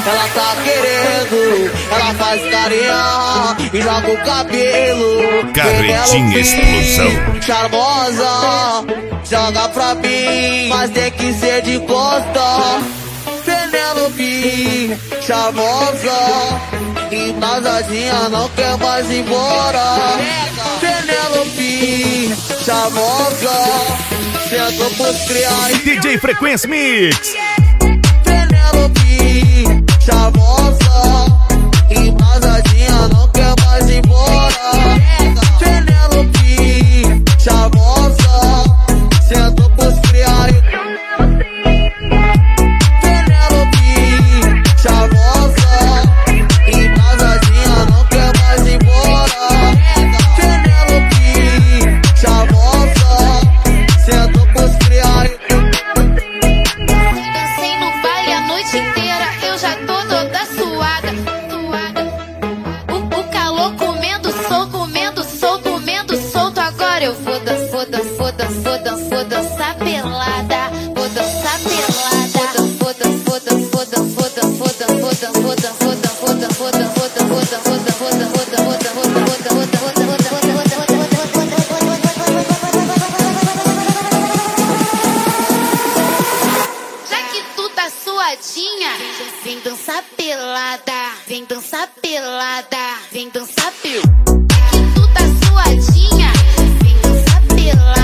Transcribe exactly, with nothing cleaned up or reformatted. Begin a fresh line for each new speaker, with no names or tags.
ela tá querendo. Ela faz carinha e joga o cabelo.
Carretinha explosão.
Charmosa, joga pra mim, mas tem que ser de costa. Penelope, charmosa, embasadinha, não quer mais ir embora. Penelope, charmosa, sentou pros criais.
D J Frequência Mix.
Penelope, charmosa, embasadinha, não quer mais ir embora. Penelope, charmosa, sentou pros criais.
Eu vou dançar, vou dançar, vou dançar, vou dançar pelada, vou dançar pelada, vou dançar, vou dançar, vou dançar, vou dançar, vou dançar, vou dançar, vou dançar, vou dançar, vou dançar, vou dançar, vou dançar, vou dançar. Já que tu tá suadinha, vem dançar pelada, vem dançar pelada, vem dançar pelada. Já que tu tá suadinha, vem dançar pelada.